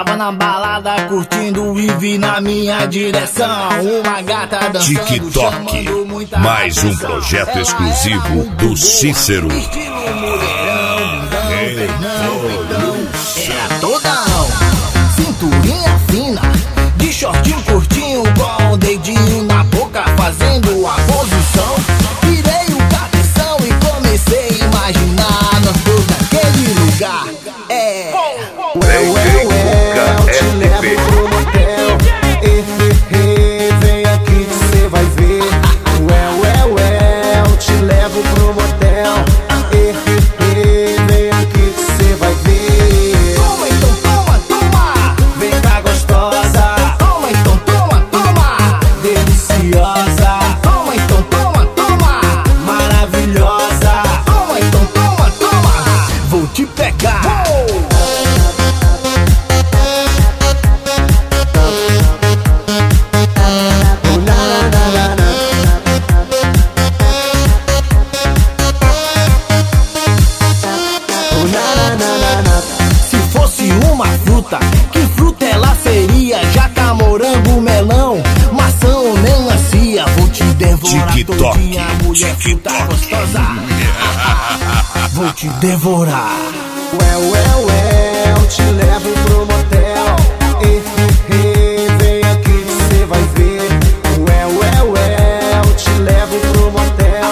Tava na balada curtindo e vi na minha direção uma gata dançando, TikTok, mais um projeto exclusivo do Cícero. Estilo mulherão, era todão, cinturinha fina, de shortinho curtinho, com o dedinho na boca fazendo a posição. Virei o cabeção e comecei a imaginar nós dois naquele lugar. Te levo pro motel, vem aqui que cê vai ver. Te levo pro motel, vem aqui que cê vai ver. Toma, então toma, toma, Vem cá gostosa, toma, então toma, toma, deliciosa, toma, então toma, toma, maravilhosa. toma, então toma, toma, vou te pegar. Se fosse uma fruta, que fruta ela seria? Jaca, morango, melão, maçã ou melancia. Vou te devorar TikTok, todinha, mulher fruta gostosa. Vou te devorar. Te levo pro motel, vem aqui que cê vai ver. Te levo pro motel,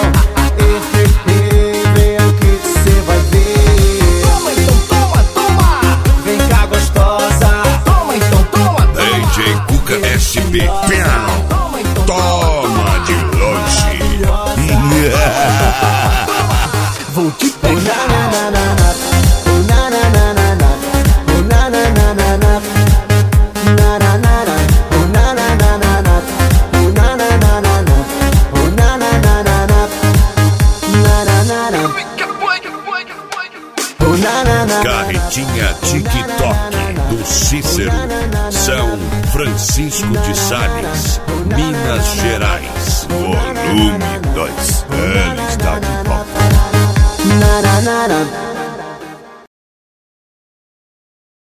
vem aqui que cê vai ver. Toma, então toma, toma, Vem cá gostosa, toma, então toma, toma. DJ Cuca SP, Toma, então toma de longe. vou te pegar. Carretinha TikTok do Cícero, São Francisco de Sales, Minas Gerais, volume 2.